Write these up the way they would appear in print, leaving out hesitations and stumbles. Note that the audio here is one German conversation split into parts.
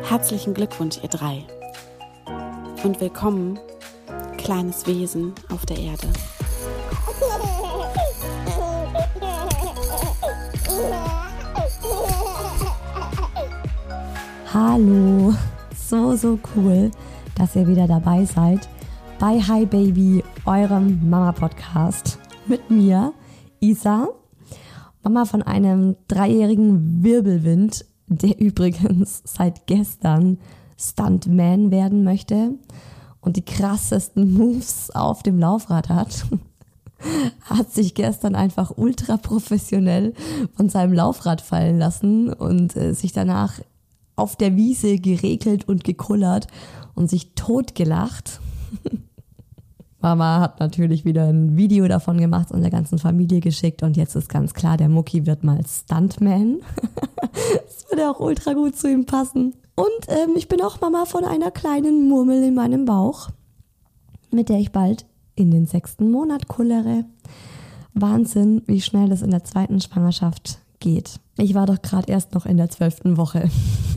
Herzlichen Glückwunsch, ihr drei. Und willkommen, kleines Wesen auf der Erde. Hallo, so cool, dass ihr wieder dabei seid bei Hi Baby, eurem Mama-Podcast. Mit mir, Isa, Mama von einem 3-jährigen Wirbelwind, der übrigens seit gestern Stuntman werden möchte und die krassesten Moves auf dem Laufrad hat. Hat sich gestern einfach ultra professionell von seinem Laufrad fallen lassen und sich danach auf der Wiese geregelt und gekullert und sich totgelacht. Mama hat natürlich wieder ein Video davon gemacht und der ganzen Familie geschickt und jetzt ist ganz klar, der Mucki wird mal Stuntman. Das würde auch ultra gut zu ihm passen. Und ich bin auch Mama von einer kleinen Murmel in meinem Bauch, mit der ich bald in den 6. Monat kullere. Wahnsinn, wie schnell das in der 2. Schwangerschaft geht. Ich war doch gerade erst noch in der 12. Woche.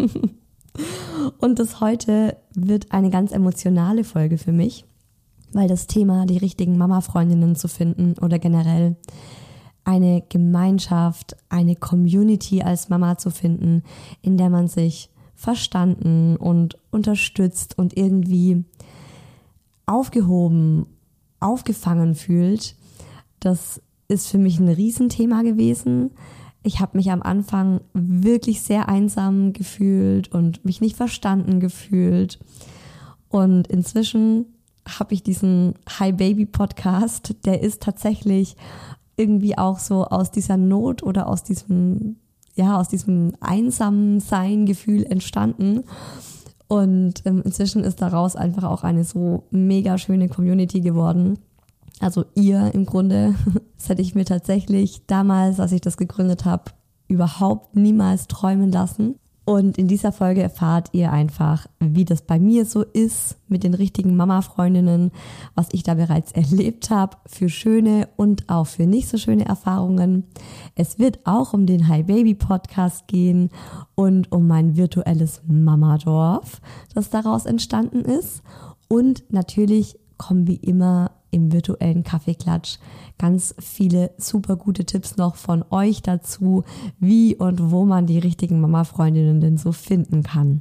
Und das heute wird eine ganz emotionale Folge für mich, weil das Thema, die richtigen Mama-Freundinnen zu finden oder generell eine Gemeinschaft, eine Community als Mama zu finden, in der man sich verstanden und unterstützt und irgendwie aufgehoben, aufgefangen fühlt, das ist für mich ein Riesenthema gewesen. Ich habe mich am Anfang wirklich sehr einsam gefühlt und mich nicht verstanden gefühlt. Und inzwischen habe ich diesen Hi Baby Podcast, der ist tatsächlich irgendwie auch so aus dieser Not oder aus diesem Einsamsein-Gefühl entstanden. Und inzwischen ist daraus einfach auch eine so mega schöne Community geworden. Also ihr im Grunde, das hätte ich mir tatsächlich damals, als ich das gegründet habe, überhaupt niemals träumen lassen. Und in dieser Folge erfahrt ihr einfach, wie das bei mir so ist mit den richtigen Mama-Freundinnen, was ich da bereits erlebt habe, für schöne und auch für nicht so schöne Erfahrungen. Es wird auch um den Hi Baby Podcast gehen und um mein virtuelles Mamadorf, das daraus entstanden ist. Und natürlich kommen wie immer im virtuellen Kaffeeklatsch ganz viele super gute Tipps noch von euch dazu, wie und wo man die richtigen Mama-Freundinnen denn so finden kann.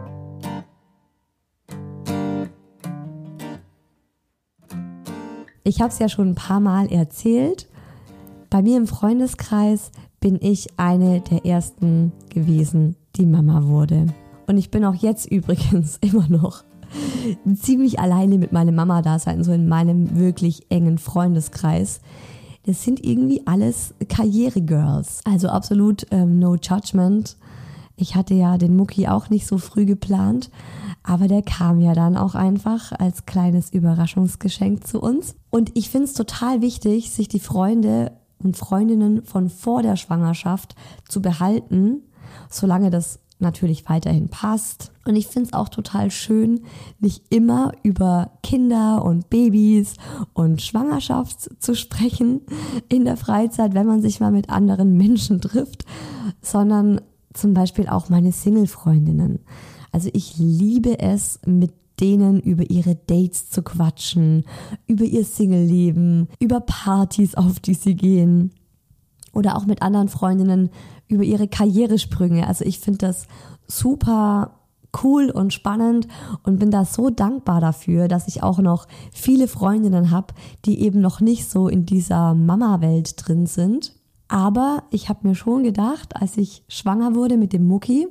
Ich habe es ja schon ein paar Mal erzählt. Bei mir im Freundeskreis bin ich eine der ersten gewesen, die Mama wurde. Und ich bin auch jetzt übrigens immer noch ziemlich alleine mit meinem Mama-Dasein, so in meinem wirklich engen Freundeskreis. Das sind irgendwie alles Karriere-Girls. Also absolut no judgment. Ich hatte ja den Mucki auch nicht so früh geplant, aber der kam ja dann auch einfach als kleines Überraschungsgeschenk zu uns. Und ich finde es total wichtig, sich die Freunde und Freundinnen von vor der Schwangerschaft zu behalten, solange das natürlich weiterhin passt. Und ich finde es auch total schön, nicht immer über Kinder und Babys und Schwangerschaft zu sprechen in der Freizeit, wenn man sich mal mit anderen Menschen trifft, sondern zum Beispiel auch meine Single-Freundinnen. Also ich liebe es, mit denen über ihre Dates zu quatschen, über ihr Single-Leben, über Partys, auf die sie gehen. Oder auch mit anderen Freundinnen über ihre Karrieresprünge. Also ich finde das super cool und spannend und bin da so dankbar dafür, dass ich auch noch viele Freundinnen habe, die eben noch nicht so in dieser Mama-Welt drin sind. Aber ich habe mir schon gedacht, als ich schwanger wurde mit dem Mucki,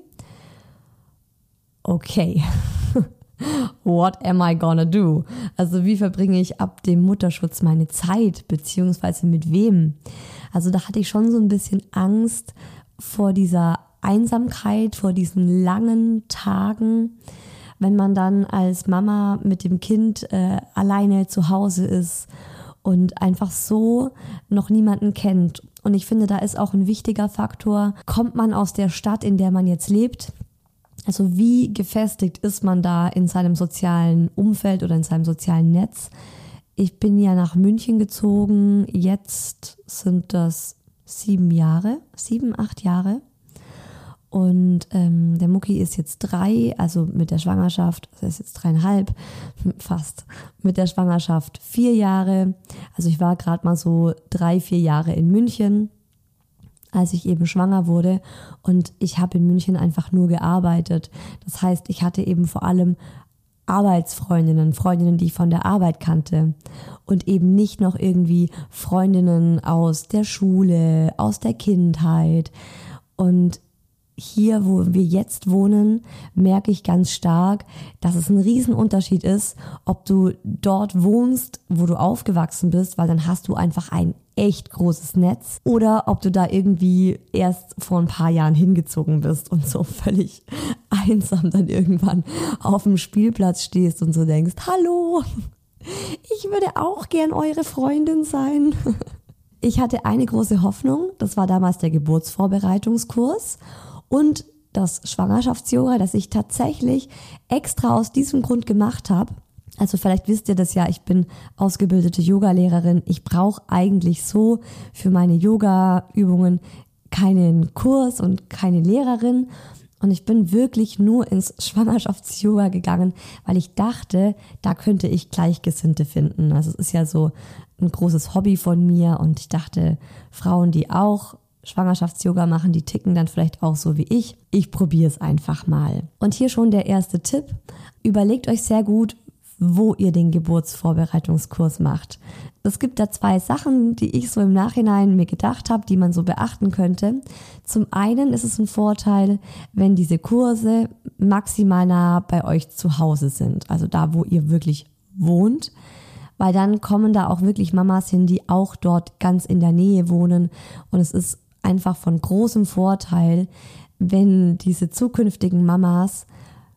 okay, what am I gonna do? Also wie verbringe ich ab dem Mutterschutz meine Zeit, beziehungsweise mit wem? Also da hatte ich schon so ein bisschen Angst vor dieser Einsamkeit, vor diesen langen Tagen, wenn man dann als Mama mit dem Kind alleine zu Hause ist und einfach so noch niemanden kennt. Und ich finde, da ist auch ein wichtiger Faktor, kommt man aus der Stadt, in der man jetzt lebt? Also wie gefestigt ist man da in seinem sozialen Umfeld oder in seinem sozialen Netz? Ich bin ja nach München gezogen, jetzt sind das 7, 8 Jahre. Und der Mucki ist jetzt 3, also mit der Schwangerschaft, also er ist jetzt 3,5, fast, mit der Schwangerschaft 4 Jahre. Also ich war gerade mal so 3-4 Jahre in München, als ich eben schwanger wurde. Und ich habe in München einfach nur gearbeitet. Das heißt, ich hatte eben vor allem Arbeitsfreundinnen, Freundinnen, die ich von der Arbeit kannte und eben nicht noch irgendwie Freundinnen aus der Schule, aus der Kindheit. Und hier, wo wir jetzt wohnen, merke ich ganz stark, dass es ein Riesenunterschied ist, ob du dort wohnst, wo du aufgewachsen bist, weil dann hast du einfach ein echt großes Netz, oder ob du da irgendwie erst vor ein paar Jahren hingezogen bist und so völlig einsam dann irgendwann auf dem Spielplatz stehst und so denkst, hallo, ich würde auch gern eure Freundin sein. Ich hatte eine große Hoffnung, das war damals der Geburtsvorbereitungskurs und das Schwangerschafts-Yoga, das ich tatsächlich extra aus diesem Grund gemacht habe. Also vielleicht wisst ihr das ja, ich bin ausgebildete Yogalehrerin. Ich brauche eigentlich so für meine Yoga-Übungen keinen Kurs und keine Lehrerin. Und ich bin wirklich nur ins Schwangerschafts-Yoga gegangen, weil ich dachte, da könnte ich Gleichgesinnte finden. Also es ist ja so ein großes Hobby von mir und ich dachte, Frauen, die auch Schwangerschafts-Yoga machen, die ticken dann vielleicht auch so wie ich. Ich probiere es einfach mal. Und hier schon der erste Tipp. Überlegt euch sehr gut, wo ihr den Geburtsvorbereitungskurs macht. Es gibt da 2 Sachen, die ich so im Nachhinein mir gedacht habe, die man so beachten könnte. Zum einen ist es ein Vorteil, wenn diese Kurse maximal nah bei euch zu Hause sind, also da, wo ihr wirklich wohnt, weil dann kommen da auch wirklich Mamas hin, die auch dort ganz in der Nähe wohnen und es ist einfach von großem Vorteil, wenn diese zukünftigen Mamas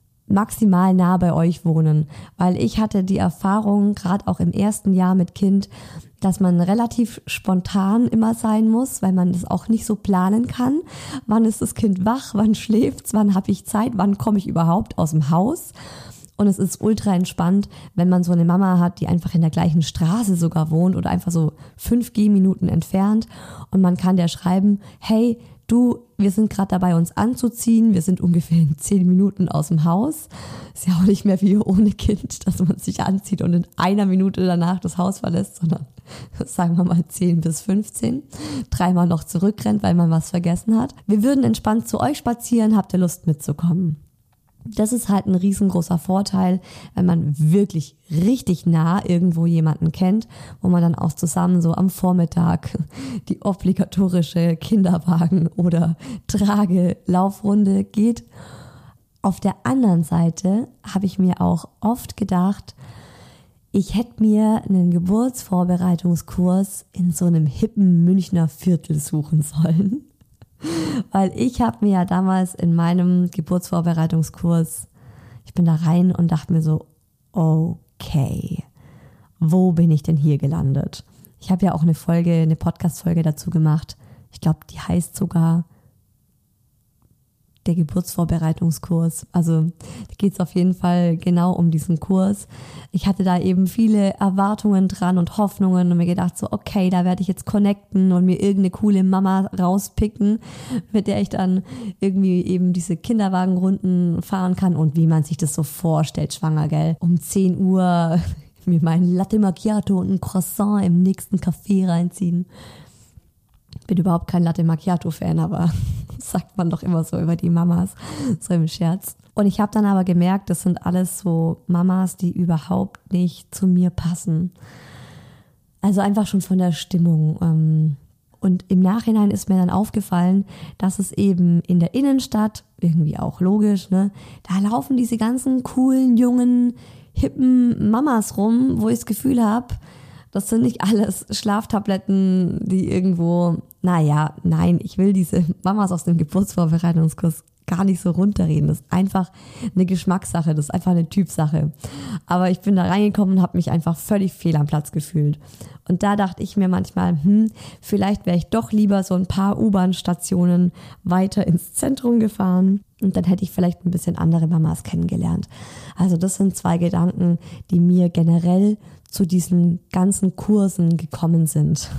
maximal nah bei euch wohnen, weil ich hatte die Erfahrung, gerade auch im ersten Jahr mit Kind, dass man relativ spontan immer sein muss, weil man das auch nicht so planen kann. Wann ist das Kind wach, wann schläft's, wann habe ich Zeit, wann komme ich überhaupt aus dem Haus? Und es ist ultra entspannt, wenn man so eine Mama hat, die einfach in der gleichen Straße sogar wohnt oder einfach so 5 Gehminuten entfernt und man kann der schreiben, hey, du, wir sind gerade dabei, uns anzuziehen. Wir sind ungefähr in 10 Minuten aus dem Haus. Ist ja auch nicht mehr wie ohne Kind, dass man sich anzieht und in 1 Minute danach das Haus verlässt, sondern sagen wir mal 10 bis 15. 3-mal noch zurückrennt, weil man was vergessen hat. Wir würden entspannt zu euch spazieren. Habt ihr Lust mitzukommen? Das ist halt ein riesengroßer Vorteil, wenn man wirklich richtig nah irgendwo jemanden kennt, wo man dann auch zusammen so am Vormittag die obligatorische Kinderwagen- oder Trage-Laufrunde geht. Auf der anderen Seite habe ich mir auch oft gedacht, ich hätte mir einen Geburtsvorbereitungskurs in so einem hippen Münchner Viertel suchen sollen. Weil ich habe mir ja damals in meinem Geburtsvorbereitungskurs, ich bin da rein und dachte mir so, okay, wo bin ich denn hier gelandet? Ich habe ja auch eine Podcast-Folge dazu gemacht. Ich glaube, die heißt sogar der Geburtsvorbereitungskurs. Also da geht es auf jeden Fall genau um diesen Kurs. Ich hatte da eben viele Erwartungen dran und Hoffnungen und mir gedacht so, okay, da werde ich jetzt connecten und mir irgendeine coole Mama rauspicken, mit der ich dann irgendwie eben diese Kinderwagenrunden fahren kann und wie man sich das so vorstellt, schwanger, gell? Um 10 Uhr mir meinen Latte Macchiato und ein Croissant im nächsten Café reinziehen. Bin überhaupt kein Latte Macchiato-Fan, aber sagt man doch immer so über die Mamas, so im Scherz. Und ich habe dann aber gemerkt, das sind alles so Mamas, die überhaupt nicht zu mir passen. Also einfach schon von der Stimmung. Und im Nachhinein ist mir dann aufgefallen, dass es eben in der Innenstadt, irgendwie auch logisch, ne, da laufen diese ganzen coolen, jungen, hippen Mamas rum, wo ich das Gefühl habe, das sind nicht alles Schlaftabletten, die irgendwo, nein, ich will diese Mamas aus dem Geburtsvorbereitungskurs gar nicht so runterreden. Das ist einfach eine Geschmackssache, das ist einfach eine Typsache. Aber ich bin da reingekommen und habe mich einfach völlig fehl am Platz gefühlt. Und da dachte ich mir manchmal, vielleicht wäre ich doch lieber so ein paar U-Bahn-Stationen weiter ins Zentrum gefahren und dann hätte ich vielleicht ein bisschen andere Mamas kennengelernt. Also das sind 2 Gedanken, die mir generell zu diesen ganzen Kursen gekommen sind.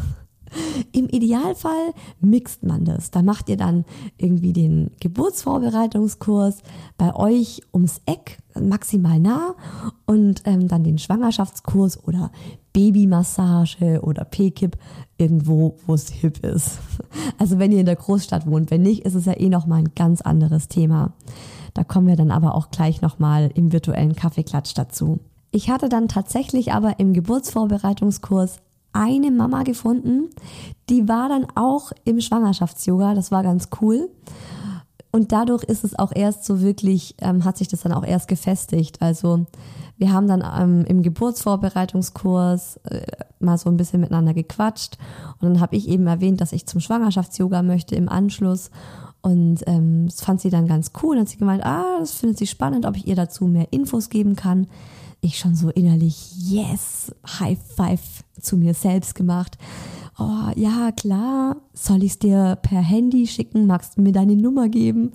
Im Idealfall mixt man das. Da macht ihr dann irgendwie den Geburtsvorbereitungskurs bei euch ums Eck, maximal nah, und dann den Schwangerschaftskurs oder Babymassage oder PKIP irgendwo, wo es hip ist. Also wenn ihr in der Großstadt wohnt, wenn nicht, ist es ja eh nochmal ein ganz anderes Thema. Da kommen wir dann aber auch gleich nochmal im virtuellen Kaffeeklatsch dazu. Ich hatte dann tatsächlich aber im Geburtsvorbereitungskurs eine Mama gefunden, die war dann auch im Schwangerschafts-Yoga, das war ganz cool. Und dadurch ist es auch erst so wirklich, hat sich das dann auch erst gefestigt. Also wir haben dann im Geburtsvorbereitungskurs mal so ein bisschen miteinander gequatscht und dann habe ich eben erwähnt, dass ich zum Schwangerschafts-Yoga möchte im Anschluss. Und das fand sie dann ganz cool. Dann hat sie gemeint, das findet sie spannend, ob ich ihr dazu mehr Infos geben kann. Ich schon so innerlich, yes, High Five zu mir selbst gemacht. Oh, ja, klar, soll ich es dir per Handy schicken? Magst du mir deine Nummer geben?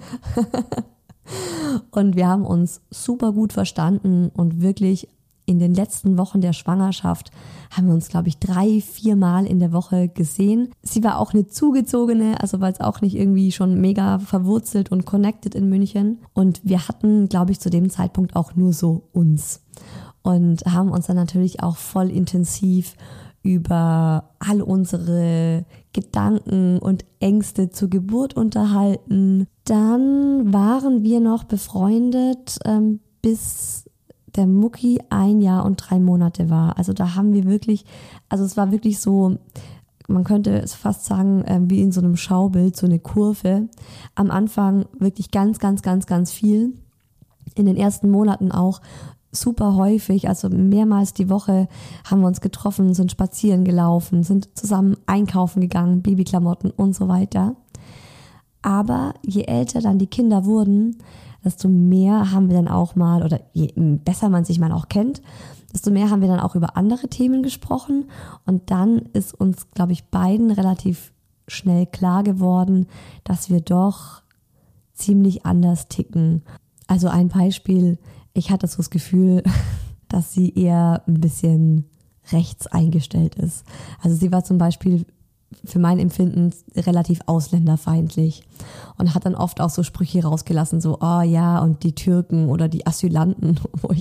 Und wir haben uns super gut verstanden und wirklich in den letzten Wochen der Schwangerschaft haben wir uns, glaube ich, 3-4 Mal in der Woche gesehen. Sie war auch eine Zugezogene, also war jetzt auch nicht irgendwie schon mega verwurzelt und connected in München. Und wir hatten, glaube ich, zu dem Zeitpunkt auch nur so uns. Und haben uns dann natürlich auch voll intensiv über all unsere Gedanken und Ängste zur Geburt unterhalten. Dann waren wir noch befreundet, bis der Mucki 1 Jahr und 3 Monate war. Also da haben wir wirklich, also es war wirklich so, man könnte es fast sagen, wie in so einem Schaubild, so eine Kurve. Am Anfang wirklich ganz, ganz, ganz, ganz viel. In den ersten Monaten auch super häufig, also mehrmals die Woche haben wir uns getroffen, sind spazieren gelaufen, sind zusammen einkaufen gegangen, Babyklamotten und so weiter. Aber je älter dann die Kinder wurden, desto mehr haben wir dann auch mal, oder je besser man sich mal auch kennt, desto mehr haben wir dann auch über andere Themen gesprochen. Und dann ist uns, glaube ich, beiden relativ schnell klar geworden, dass wir doch ziemlich anders ticken. Also ein Beispiel, ich hatte so das Gefühl, dass sie eher ein bisschen rechts eingestellt ist. Also sie war zum Beispiel für mein Empfinden relativ ausländerfeindlich und hat dann oft auch so Sprüche rausgelassen, so, oh ja, und die Türken oder die Asylanten,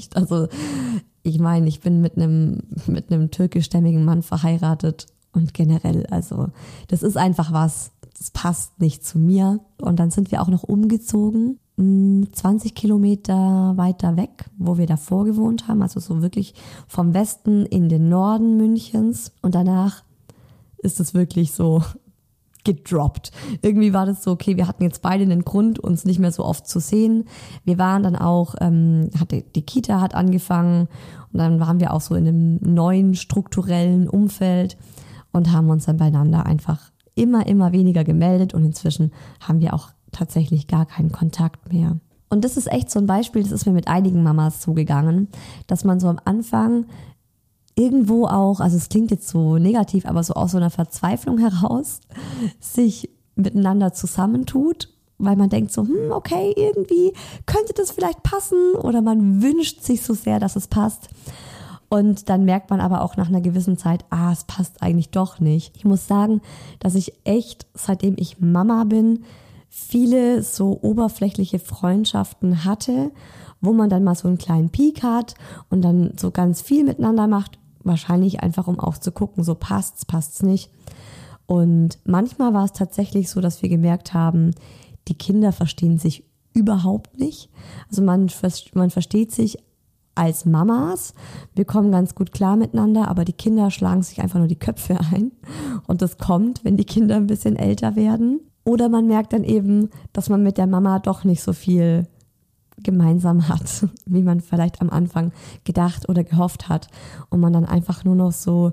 ich meine, ich bin mit einem türkischstämmigen Mann verheiratet und generell, also das ist einfach was, das passt nicht zu mir. Und dann sind wir auch noch umgezogen, 20 Kilometer weiter weg, wo wir davor gewohnt haben, also so wirklich vom Westen in den Norden Münchens. Und danach ist es wirklich so gedroppt. Irgendwie war das so, okay, wir hatten jetzt beide einen Grund, uns nicht mehr so oft zu sehen. Wir waren dann auch, die Kita hat angefangen und dann waren wir auch so in einem neuen strukturellen Umfeld und haben uns dann beieinander einfach immer weniger gemeldet und inzwischen haben wir auch tatsächlich gar keinen Kontakt mehr. Und das ist echt so ein Beispiel, das ist mir mit einigen Mamas so gegangen, dass man so am Anfang irgendwo auch, also es klingt jetzt so negativ, aber so aus so einer Verzweiflung heraus sich miteinander zusammentut, weil man denkt so, okay, irgendwie könnte das vielleicht passen oder man wünscht sich so sehr, dass es passt. Und dann merkt man aber auch nach einer gewissen Zeit, es passt eigentlich doch nicht. Ich muss sagen, dass ich echt, seitdem ich Mama bin, viele so oberflächliche Freundschaften hatte, wo man dann mal so einen kleinen Peak hat und dann so ganz viel miteinander macht, wahrscheinlich einfach, um auch zu gucken, so passt's nicht. Und manchmal war es tatsächlich so, dass wir gemerkt haben, die Kinder verstehen sich überhaupt nicht. Also man versteht sich als Mamas, wir kommen ganz gut klar miteinander, aber die Kinder schlagen sich einfach nur die Köpfe ein. Und das kommt, wenn die Kinder ein bisschen älter werden. Oder man merkt dann eben, dass man mit der Mama doch nicht so viel gemeinsam hat, wie man vielleicht am Anfang gedacht oder gehofft hat. Und man dann einfach nur noch so,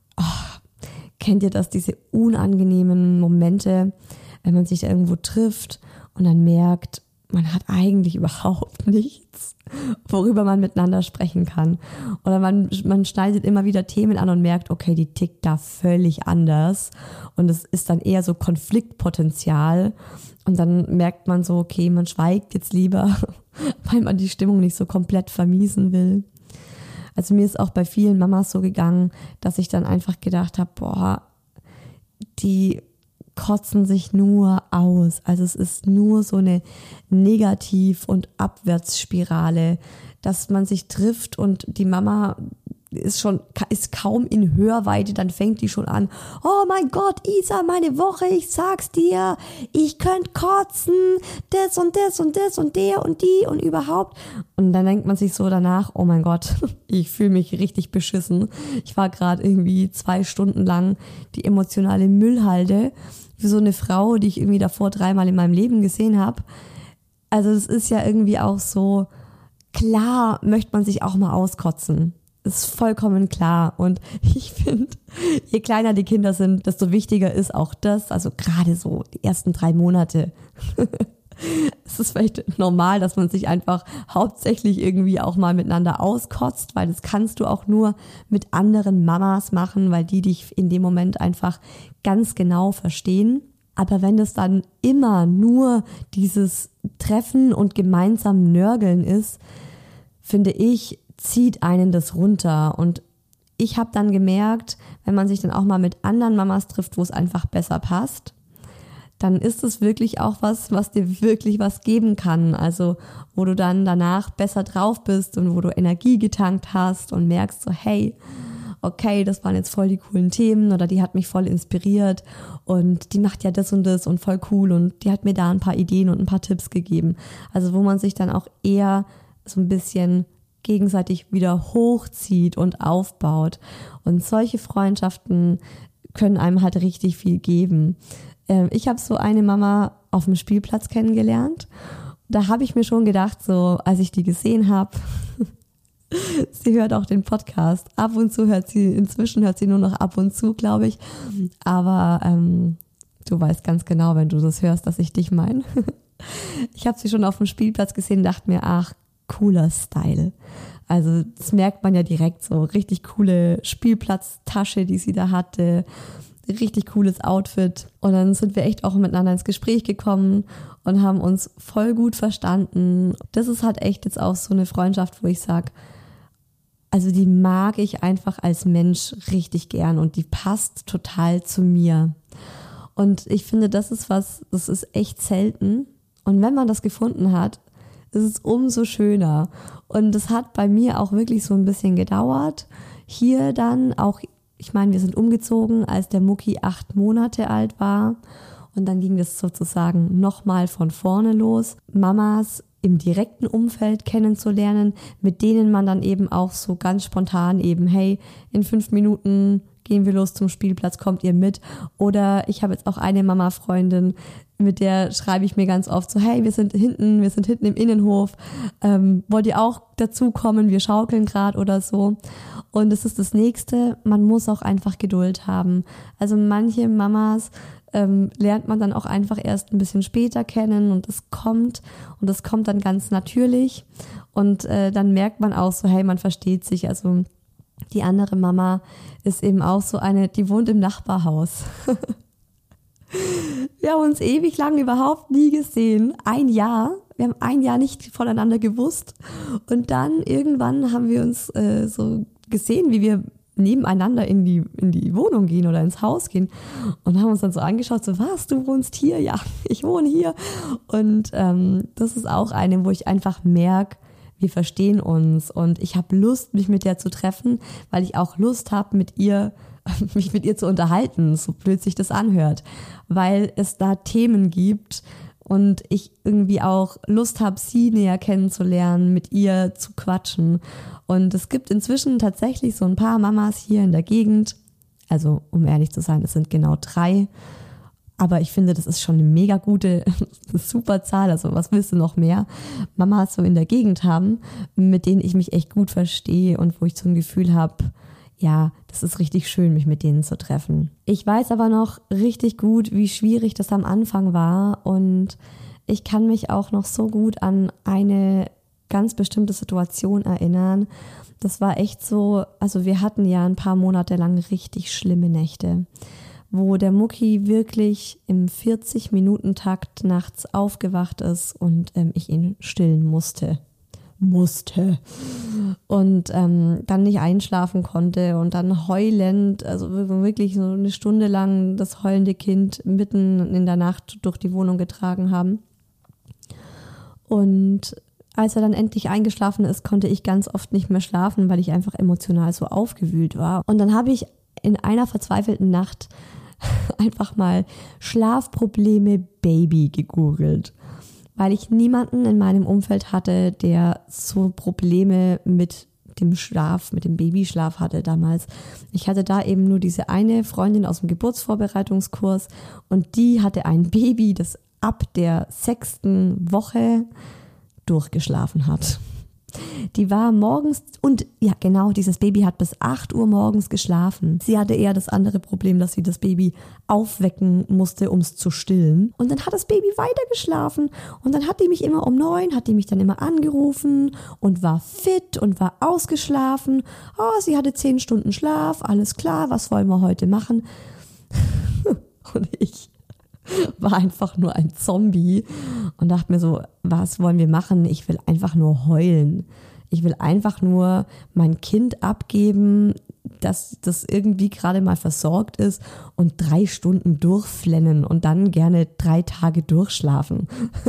kennt ihr das, diese unangenehmen Momente, wenn man sich da irgendwo trifft und dann merkt, man hat eigentlich überhaupt nichts, worüber man miteinander sprechen kann. Oder man schneidet immer wieder Themen an und merkt, okay, die tickt da völlig anders. Und es ist dann eher so Konfliktpotenzial. Und dann merkt man so, okay, man schweigt jetzt lieber, weil man die Stimmung nicht so komplett vermiesen will. Also mir ist auch bei vielen Mamas so gegangen, dass ich dann einfach gedacht habe, die kotzen sich nur aus. Also es ist nur so eine Negativ- und Abwärtsspirale, dass man sich trifft und die Mama ist kaum in Hörweite, dann fängt die schon an, oh mein Gott, Isa, meine Woche, ich sag's dir, ich könnte kotzen, das und das und das und der und die und überhaupt. Und dann denkt man sich so danach, oh mein Gott, ich fühle mich richtig beschissen. Ich war gerade irgendwie 2 Stunden lang die emotionale Müllhalde für so eine Frau, die ich irgendwie davor 3-mal in meinem Leben gesehen habe. Also es ist ja irgendwie auch so, klar möchte man sich auch mal auskotzen. Ist vollkommen klar. Und ich finde, je kleiner die Kinder sind, desto wichtiger ist auch das. Also gerade so die ersten 3 Monate. Es ist vielleicht normal, dass man sich einfach hauptsächlich irgendwie auch mal miteinander auskotzt, weil das kannst du auch nur mit anderen Mamas machen, weil die dich in dem Moment einfach ganz genau verstehen. Aber wenn das dann immer nur dieses Treffen und gemeinsam Nörgeln ist, finde ich, zieht einen das runter. Und ich habe dann gemerkt, wenn man sich dann auch mal mit anderen Mamas trifft, wo es einfach besser passt, dann ist es wirklich auch was dir wirklich was geben kann. Also wo du dann danach besser drauf bist und wo du Energie getankt hast und merkst so, hey, okay, das waren jetzt voll die coolen Themen oder die hat mich voll inspiriert und die macht ja das und voll cool und die hat mir da ein paar Ideen und ein paar Tipps gegeben. Also wo man sich dann auch eher so ein bisschen gegenseitig wieder hochzieht und aufbaut. Und solche Freundschaften können einem halt richtig viel geben. Ich habe so eine Mama auf dem Spielplatz kennengelernt. Da habe ich mir schon gedacht, so als ich die gesehen habe, sie hört auch den Podcast. Ab und zu inzwischen hört sie nur noch ab und zu, glaube ich. Aber du weißt ganz genau, wenn du das hörst, dass ich dich meine. Ich habe sie schon auf dem Spielplatz gesehen und dachte mir, ach, cooler Style. Also das merkt man ja direkt so. Richtig coole Spielplatztasche, die sie da hatte. Richtig cooles Outfit. Und dann sind wir echt auch miteinander ins Gespräch gekommen und haben uns voll gut verstanden. Das ist halt echt jetzt auch so eine Freundschaft, wo ich sage, also die mag ich einfach als Mensch richtig gern und die passt total zu mir. Und ich finde, das ist echt selten. Und wenn man das gefunden hat, ist es umso schöner. Und es hat bei mir auch wirklich so ein bisschen gedauert. Hier dann auch, ich meine, wir sind umgezogen, als der Mucki 8 Monate alt war. Und dann ging das sozusagen nochmal von vorne los. Mamas im direkten Umfeld kennenzulernen, mit denen man dann eben auch so ganz spontan eben, hey, in 5 Minuten gehen wir los zum Spielplatz, kommt ihr mit? Oder ich habe jetzt auch eine Mama-Freundin, mit der schreibe ich mir ganz oft so, hey, wir sind hinten im Innenhof, wollt ihr auch dazukommen, wir schaukeln gerade oder so. Und es ist das Nächste, man muss auch einfach Geduld haben. Also manche Mamas lernt man dann auch einfach erst ein bisschen später kennen und das kommt dann ganz natürlich und dann merkt man auch so, hey, man versteht sich. Also die andere Mama ist eben auch so eine, die wohnt im Nachbarhaus. Wir haben uns ewig lang überhaupt nie gesehen. 1 Jahr. Wir haben 1 Jahr nicht voneinander gewusst. Und dann irgendwann haben wir uns so gesehen, wie wir nebeneinander in die Wohnung gehen oder ins Haus gehen und haben uns dann so angeschaut, so was, du wohnst hier? Ja, ich wohne hier. Und das ist auch eine, wo ich einfach merke, wir verstehen uns und ich habe Lust, mich mit der zu treffen, weil ich auch Lust habe, mich mit ihr zu unterhalten, so blöd sich das anhört, weil es da Themen gibt und ich irgendwie auch Lust habe, sie näher kennenzulernen, mit ihr zu quatschen. Und es gibt inzwischen tatsächlich so ein paar Mamas hier in der Gegend, also um ehrlich zu sein, es sind genau 3, aber ich finde, das ist schon eine mega gute, super Zahl, also was willst du noch mehr? Mamas so in der Gegend haben, mit denen ich mich echt gut verstehe und wo ich so ein Gefühl habe, ja, das ist richtig schön, mich mit denen zu treffen. Ich weiß aber noch richtig gut, wie schwierig das am Anfang war und ich kann mich auch noch so gut an eine ganz bestimmte Situation erinnern. Das war echt so, also wir hatten ja ein paar Monate lang richtig schlimme Nächte, wo der Mucki wirklich im 40-Minuten-Takt nachts aufgewacht ist und ich ihn stillen musste. musste und dann nicht einschlafen konnte und dann heulend, also wirklich so eine Stunde lang das heulende Kind mitten in der Nacht durch die Wohnung getragen haben. Und als er dann endlich eingeschlafen ist, konnte ich ganz oft nicht mehr schlafen, weil ich einfach emotional so aufgewühlt war. Und dann habe ich in einer verzweifelten Nacht einfach mal Schlafprobleme Baby gegoogelt, weil ich niemanden in meinem Umfeld hatte, der so Probleme mit dem Schlaf, mit dem Babyschlaf hatte damals. Ich hatte da eben nur diese eine Freundin aus dem Geburtsvorbereitungskurs und die hatte ein Baby, das ab der 6. Woche durchgeschlafen hat. Die war morgens, und ja genau, dieses Baby hat bis 8 Uhr morgens geschlafen. Sie hatte eher das andere Problem, dass sie das Baby aufwecken musste, um es zu stillen. Und dann hat das Baby weiter geschlafen und dann hat die mich immer um 9, hat die mich dann immer angerufen und war fit und war ausgeschlafen. Oh, sie hatte 10 Stunden Schlaf, alles klar, was wollen wir heute machen? Und ich war einfach nur ein Zombie und dachte mir so, was wollen wir machen? Ich will einfach nur heulen. Ich will einfach nur mein Kind abgeben, dass das irgendwie gerade mal versorgt ist und 3 Stunden durchflennen und dann gerne 3 Tage durchschlafen.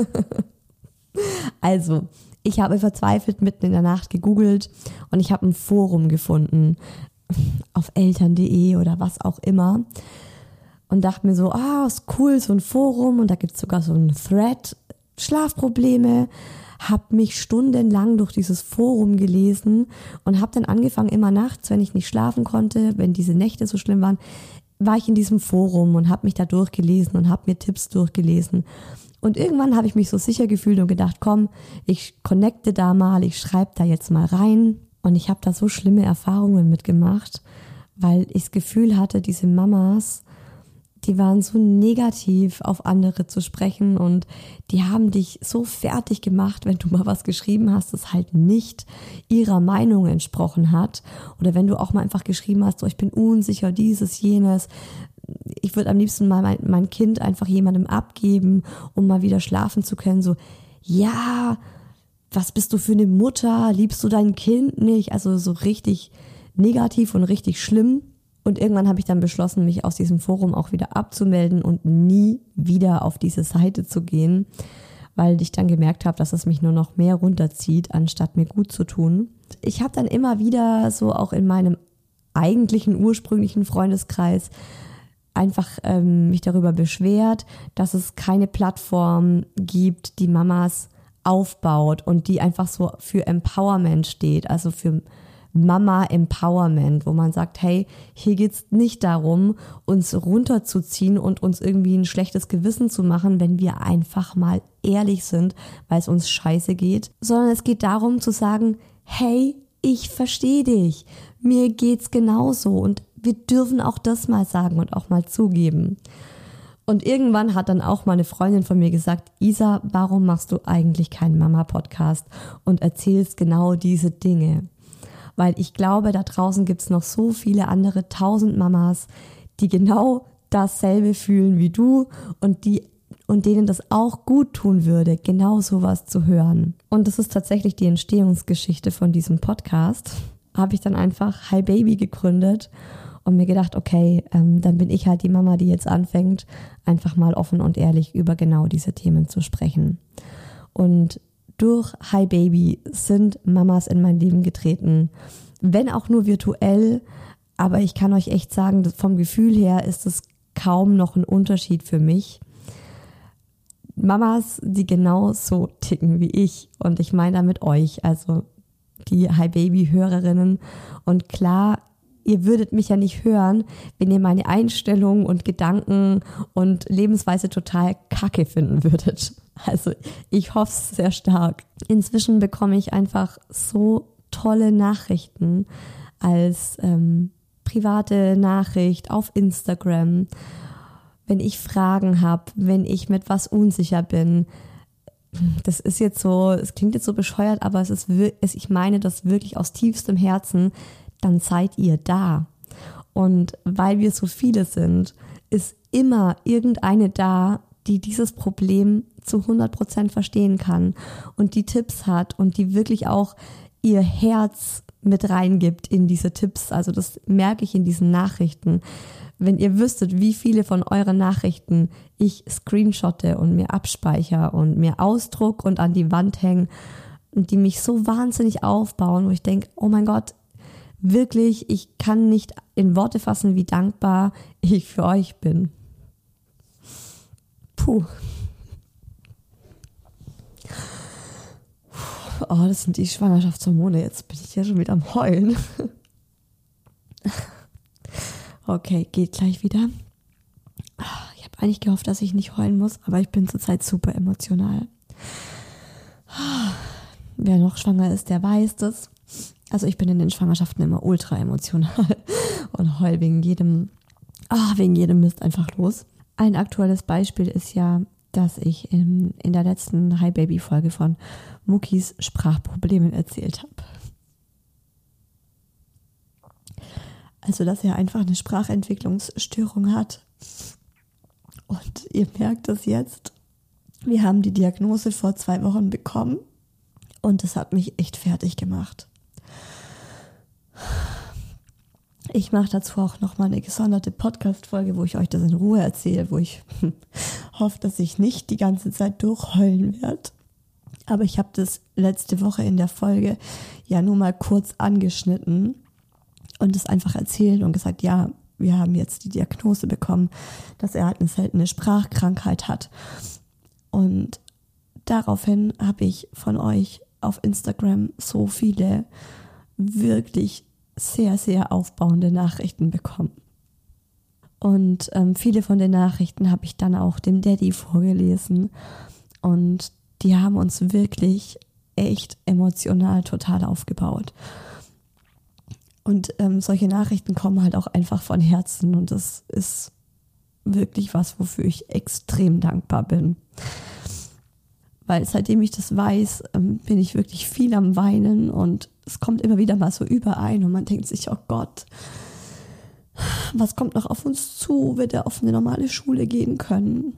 Also, ich habe verzweifelt mitten in der Nacht gegoogelt und ich habe ein Forum gefunden auf eltern.de oder was auch immer. Und dachte mir so, ist cool, so ein Forum und da gibt es sogar so einen Thread, Schlafprobleme. Habe mich stundenlang durch dieses Forum gelesen und habe dann angefangen, immer nachts, wenn ich nicht schlafen konnte, wenn diese Nächte so schlimm waren, war ich in diesem Forum und habe mich da durchgelesen und habe mir Tipps durchgelesen. Und irgendwann habe ich mich so sicher gefühlt und gedacht, komm, ich connecte da mal, ich schreibe da jetzt mal rein. Und ich habe da so schlimme Erfahrungen mitgemacht, weil ich das Gefühl hatte, diese Mamas, die waren so negativ auf andere zu sprechen und die haben dich so fertig gemacht, wenn du mal was geschrieben hast, das halt nicht ihrer Meinung entsprochen hat. Oder wenn du auch mal einfach geschrieben hast, so, ich bin unsicher, dieses, jenes. Ich würde am liebsten mal mein Kind einfach jemandem abgeben, um mal wieder schlafen zu können. So, ja, was bist du für eine Mutter? Liebst du dein Kind nicht? Also so richtig negativ und richtig schlimm. Und irgendwann habe ich dann beschlossen, mich aus diesem Forum auch wieder abzumelden und nie wieder auf diese Seite zu gehen, weil ich dann gemerkt habe, dass es mich nur noch mehr runterzieht, anstatt mir gut zu tun. Ich habe dann immer wieder so auch in meinem eigentlichen ursprünglichen Freundeskreis einfach mich darüber beschwert, dass es keine Plattform gibt, die Mamas aufbaut und die einfach so für Empowerment steht, also für Mama Empowerment, wo man sagt, hey, hier geht's nicht darum, uns runterzuziehen und uns irgendwie ein schlechtes Gewissen zu machen, wenn wir einfach mal ehrlich sind, weil es uns scheiße geht, sondern es geht darum zu sagen, hey, ich verstehe dich, mir geht's genauso und wir dürfen auch das mal sagen und auch mal zugeben. Und irgendwann hat dann auch mal eine Freundin von mir gesagt, Isa, warum machst du eigentlich keinen Mama-Podcast und erzählst genau diese Dinge? Weil ich glaube, da draußen gibt's noch so viele andere 1000 Mamas, die genau dasselbe fühlen wie du und denen das auch gut tun würde, genau sowas zu hören. Und das ist tatsächlich die Entstehungsgeschichte von diesem Podcast. Habe ich dann einfach Hi Baby gegründet und mir gedacht, okay, dann bin ich halt die Mama, die jetzt anfängt, einfach mal offen und ehrlich über genau diese Themen zu sprechen. Und durch Hi Baby sind Mamas in mein Leben getreten, wenn auch nur virtuell, aber ich kann euch echt sagen, vom Gefühl her ist es kaum noch ein Unterschied für mich. Mamas, die genau so ticken wie ich und ich meine damit euch, also die Hi Baby Hörerinnen und klar, ihr würdet mich ja nicht hören, wenn ihr meine Einstellung und Gedanken und Lebensweise total kacke finden würdet. Also ich hoffe es sehr stark. Inzwischen bekomme ich einfach so tolle Nachrichten als private Nachricht auf Instagram, wenn ich Fragen habe, wenn ich mit was unsicher bin. Das ist jetzt so, es klingt jetzt so bescheuert, aber ich meine das wirklich aus tiefstem Herzen, dann seid ihr da. Und weil wir so viele sind, ist immer irgendeine da, die dieses Problem zu 100% verstehen kann und die Tipps hat und die wirklich auch ihr Herz mit reingibt in diese Tipps. Also das merke ich in diesen Nachrichten. Wenn ihr wüsstet, wie viele von euren Nachrichten ich screenshotte und mir abspeichere und mir ausdruck und an die Wand hänge und die mich so wahnsinnig aufbauen, wo ich denke, oh mein Gott, wirklich, ich kann nicht in Worte fassen, wie dankbar ich für euch bin. Puh. Oh, das sind die Schwangerschaftshormone. Jetzt bin ich ja schon wieder am Heulen. Okay, geht gleich wieder. Ich habe eigentlich gehofft, dass ich nicht heulen muss, aber ich bin zurzeit super emotional. Wer noch schwanger ist, der weiß das. Also ich bin in den Schwangerschaften immer ultra emotional und heul wegen jedem Mist einfach los. Ein aktuelles Beispiel ist ja, dass ich in der letzten Hi Baby Folge von Muckis Sprachproblemen erzählt habe. Also, dass er einfach eine Sprachentwicklungsstörung hat. Und ihr merkt das jetzt. Wir haben die Diagnose vor 2 Wochen bekommen und das hat mich echt fertig gemacht. Ich mache dazu auch nochmal eine gesonderte Podcast-Folge, wo ich euch das in Ruhe erzähle, wo ich hoffe, dass ich nicht die ganze Zeit durchheulen werde. Aber ich habe das letzte Woche in der Folge ja nur mal kurz angeschnitten und es einfach erzählt und gesagt, ja, wir haben jetzt die Diagnose bekommen, dass er halt eine seltene Sprachkrankheit hat. Und daraufhin habe ich von euch auf Instagram so viele wirklich sehr, sehr aufbauende Nachrichten bekommen. Und viele von den Nachrichten habe ich dann auch dem Daddy vorgelesen. Und die haben uns wirklich echt emotional total aufgebaut. Und solche Nachrichten kommen halt auch einfach von Herzen. Und das ist wirklich was, wofür ich extrem dankbar bin. Weil seitdem ich das weiß, bin ich wirklich viel am Weinen und es kommt immer wieder mal so überein und man denkt sich, oh Gott, was kommt noch auf uns zu? Wird er auf eine normale Schule gehen können?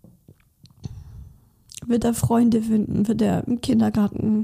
Wird er Freunde finden? Wird er im Kindergarten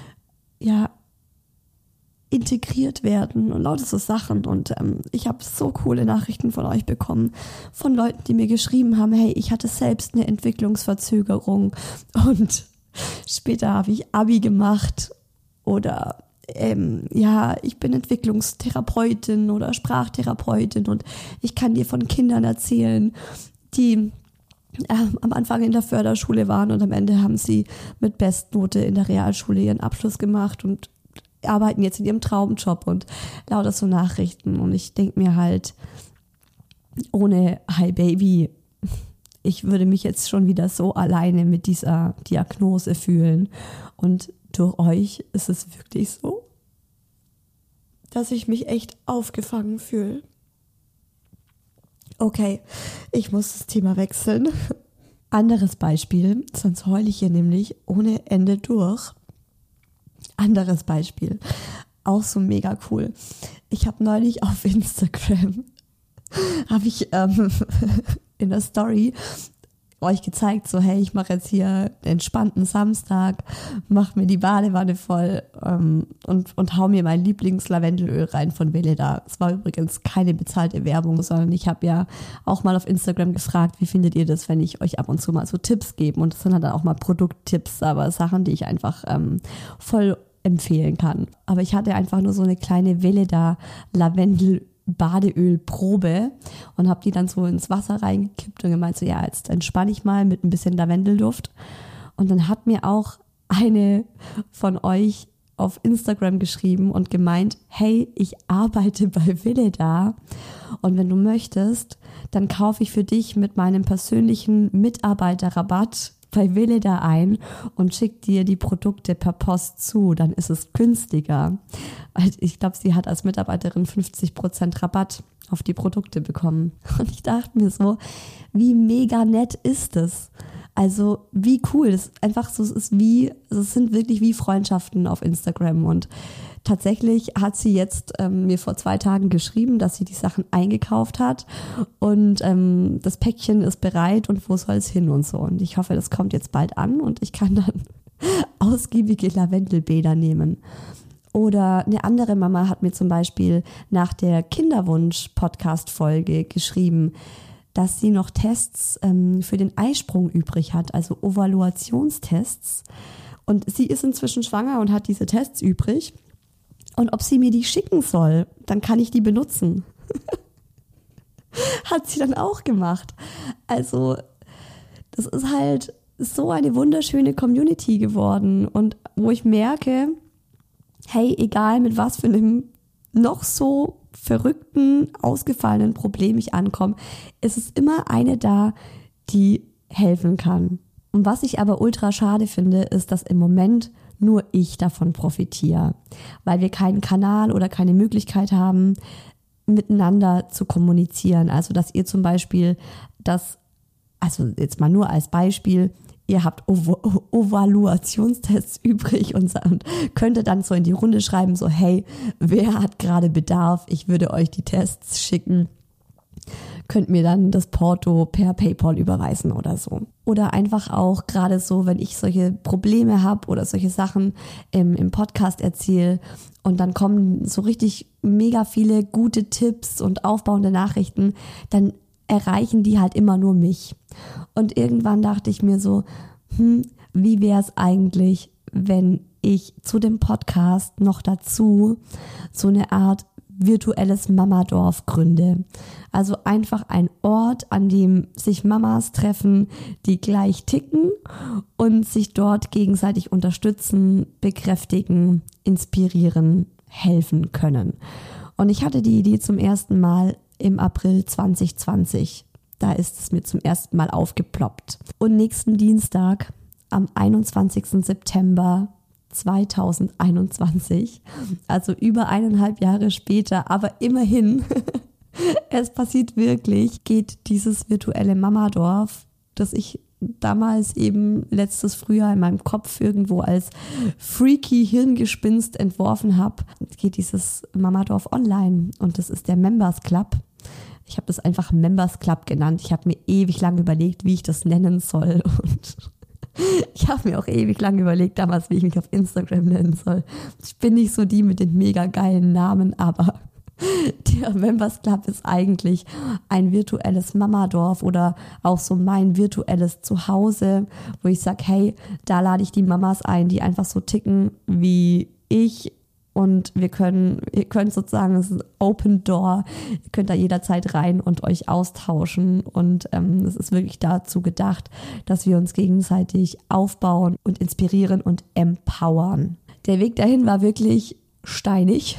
integriert werden und lauter so Sachen. Und ich habe so coole Nachrichten von euch bekommen, von Leuten, die mir geschrieben haben, hey, ich hatte selbst eine Entwicklungsverzögerung und später habe ich Abi gemacht oder ich bin Entwicklungstherapeutin oder Sprachtherapeutin und ich kann dir von Kindern erzählen, die am Anfang in der Förderschule waren und am Ende haben sie mit Bestnote in der Realschule ihren Abschluss gemacht und arbeiten jetzt in ihrem Traumjob und lauter so Nachrichten. Und ich denke mir halt, ohne Hi Baby, ich würde mich jetzt schon wieder so alleine mit dieser Diagnose fühlen. Und durch euch ist es wirklich so, dass ich mich echt aufgefangen fühle. Okay, ich muss das Thema wechseln. Anderes Beispiel, sonst heule ich hier nämlich ohne Ende durch. Anderes Beispiel, auch so mega cool. Ich habe neulich auf Instagram, in der Story euch gezeigt, so hey, ich mache jetzt hier einen entspannten Samstag, mache mir die Badewanne voll und hau mir mein Lieblingslavendelöl rein von Veleda. Es war übrigens keine bezahlte Werbung, sondern ich habe ja auch mal auf Instagram gefragt, wie findet ihr das, wenn ich euch ab und zu mal so Tipps gebe, und das sind halt dann auch mal Produkttipps, aber Sachen, die ich einfach voll empfehlen kann. Aber ich hatte einfach nur so eine kleine Veleda Lavendel-Badeölprobe und habe die dann so ins Wasser reingekippt und gemeint so, ja, jetzt entspanne ich mal mit ein bisschen Lavendelduft. Und dann hat mir auch eine von euch auf Instagram geschrieben und gemeint, hey, ich arbeite bei Veleda und wenn du möchtest, dann kaufe ich für dich mit meinem persönlichen Mitarbeiterrabatt bei Veleda ein und schickt dir die Produkte per Post zu, dann ist es günstiger. Ich glaube, sie hat als Mitarbeiterin 50% Rabatt auf die Produkte bekommen. Und ich dachte mir so, wie mega nett ist es? Also wie cool, das ist einfach so, es sind wirklich wie Freundschaften auf Instagram. Und tatsächlich hat sie jetzt mir vor 2 Tagen geschrieben, dass sie die Sachen eingekauft hat und das Päckchen ist bereit und wo soll es hin und so. Und ich hoffe, das kommt jetzt bald an und ich kann dann ausgiebige Lavendelbäder nehmen. Oder eine andere Mama hat mir zum Beispiel nach der Kinderwunsch-Podcast-Folge geschrieben, dass sie noch Tests für den Eisprung übrig hat, also Evaluationstests. Und sie ist inzwischen schwanger und hat diese Tests übrig. Und ob sie mir die schicken soll, dann kann ich die benutzen. Hat sie dann auch gemacht. Also das ist halt so eine wunderschöne Community geworden. Und wo ich merke, hey, egal mit was für einem noch so verrückten, ausgefallenen Problem ich ankomme, es ist immer eine da, die helfen kann. Und was ich aber ultra schade finde, ist, dass im Moment nur ich davon profitiere, weil wir keinen Kanal oder keine Möglichkeit haben, miteinander zu kommunizieren. Also, dass ihr zum Beispiel also jetzt mal nur als Beispiel, ihr habt Evaluationstests übrig und könntet dann so in die Runde schreiben, so hey, wer hat gerade Bedarf? Ich würde euch die Tests schicken. Könnt mir dann das Porto per PayPal überweisen oder so. Oder einfach auch gerade so, wenn ich solche Probleme habe oder solche Sachen im Podcast erzähle und dann kommen so richtig mega viele gute Tipps und aufbauende Nachrichten, dann erreichen die halt immer nur mich. Und irgendwann dachte ich mir so, wie wäre es eigentlich, wenn ich zu dem Podcast noch dazu so eine Art virtuelles Mamadorf gründe. Also einfach ein Ort, an dem sich Mamas treffen, die gleich ticken und sich dort gegenseitig unterstützen, bekräftigen, inspirieren, helfen können. Und ich hatte die Idee zum ersten Mal im April 2020. Da ist es mir zum ersten Mal aufgeploppt. Und nächsten Dienstag, am 21. September 2021, also über 1,5 Jahre später, aber immerhin, es passiert wirklich, geht dieses virtuelle Mamadorf, das ich damals eben letztes Frühjahr in meinem Kopf irgendwo als freaky Hirngespinst entworfen habe, geht dieses Mamadorf online und das ist der Members Club. Ich habe das einfach Members Club genannt. Ich habe mir ewig lang überlegt, wie ich das nennen soll und ich habe mir auch ewig lang überlegt damals, wie ich mich auf Instagram nennen soll. Ich bin nicht so die mit den mega geilen Namen, aber der Members Club ist eigentlich ein virtuelles Mamadorf oder auch so mein virtuelles Zuhause, wo ich sage, hey, da lade ich die Mamas ein, die einfach so ticken wie ich. Und ihr könnt sozusagen, es ist Open Door, ihr könnt da jederzeit rein und euch austauschen. Und es ist wirklich dazu gedacht, dass wir uns gegenseitig aufbauen und inspirieren und empowern. Der Weg dahin war wirklich steinig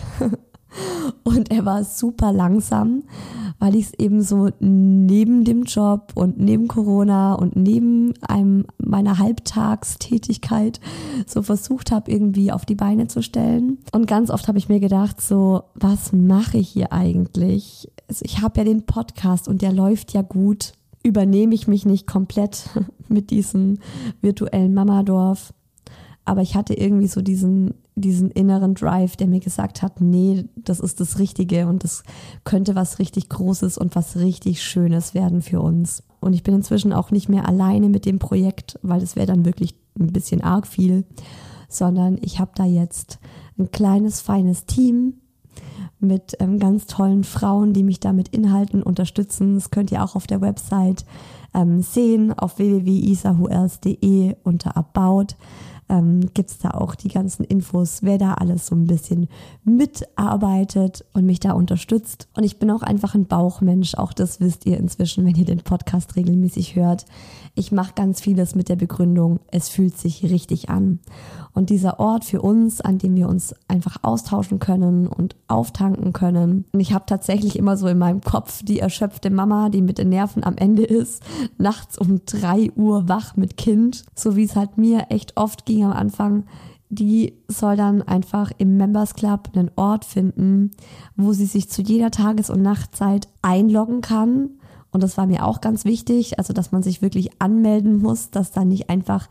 und er war super langsam, weil ich es eben so neben dem Job und neben Corona und neben meiner Halbtagstätigkeit so versucht habe, irgendwie auf die Beine zu stellen. Und ganz oft habe ich mir gedacht, so, was mache ich hier eigentlich? Also ich habe ja den Podcast und der läuft ja gut. Übernehme ich mich nicht komplett mit diesem virtuellen Mamadorf? Aber ich hatte irgendwie so diesen inneren Drive, der mir gesagt hat, nee, das ist das Richtige und das könnte was richtig Großes und was richtig Schönes werden für uns. Und ich bin inzwischen auch nicht mehr alleine mit dem Projekt, weil das wäre dann wirklich ein bisschen arg viel, sondern ich habe da jetzt ein kleines, feines Team mit ganz tollen Frauen, die mich da mit Inhalten unterstützen. Das könnt ihr auch auf der Website sehen, auf www.isahuers.de unter About. Gibt's da auch die ganzen Infos, wer da alles so ein bisschen mitarbeitet und mich da unterstützt. Und ich bin auch einfach ein Bauchmensch, auch das wisst ihr inzwischen, wenn ihr den Podcast regelmäßig hört. Ich mache ganz vieles mit der Begründung, es fühlt sich richtig an. Und dieser Ort für uns, an dem wir uns einfach austauschen können und auftanken können. Und ich habe tatsächlich immer so in meinem Kopf die erschöpfte Mama, die mit den Nerven am Ende ist, nachts um 3 Uhr wach mit Kind, so wie es halt mir echt oft ging am Anfang. Die soll dann einfach im Members Club einen Ort finden, wo sie sich zu jeder Tages- und Nachtzeit einloggen kann Und das war mir auch ganz wichtig, also dass man sich wirklich anmelden muss, dass da nicht einfach